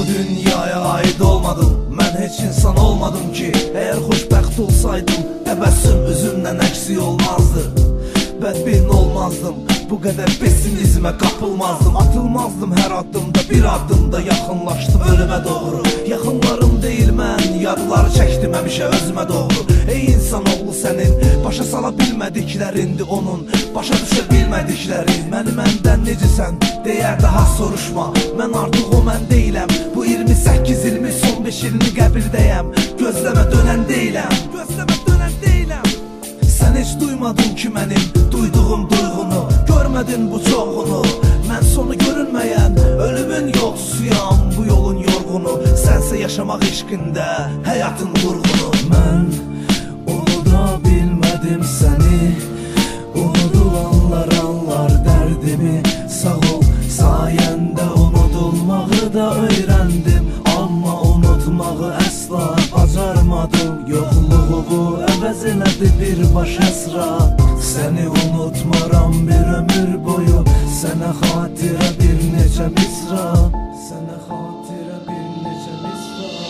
dünyaya aid olmadım, mən heç insan olmadım ki. Əgər xoşbəxt olsaydım, təbəssüm üzümdən əksik olmazdı. Bədbin olmazdım, bu qədər pesimizmə qapılmazdım. Atılmazdım hər addımda, bir addımda yaxınlaşdım ölümə doğru. Yaxınlarım deyil mən, yadları çəkdim həmişə özümə doğru. Ey insanoğlu sənin, başa sala bilmədiklərindir onun, başa düşə bilmədikləri. Məni məndən necəsən, deyər daha soruşma. Mən artıq o mən deyiləm, bu 28 ilmi son 5 ilini qəbirdəyəm. Gözləmə dönən deyiləm, gözləmə dönən deyiləm. Sən heç duymadın ki mənim duyduğum duyğunu, görmədin bu çoğunu. Mən sonu görünməyən ölümün yolcusuyam, bu yolun yorğunu. Sənsə yaşamaq eşqində həyatın vurğunu. Mən unuda bilmədim səni, unudulanlar anlar dərdimi. Sağ ol, sayəndə unudulmağı da öyrəndim, amma unutmağı əsla bacarmadım. Yoxluğu bu əvəz elədi birbaş əsrar. Səni unutmaram bir ömür boyu, sənə xatirə bir neçə misra.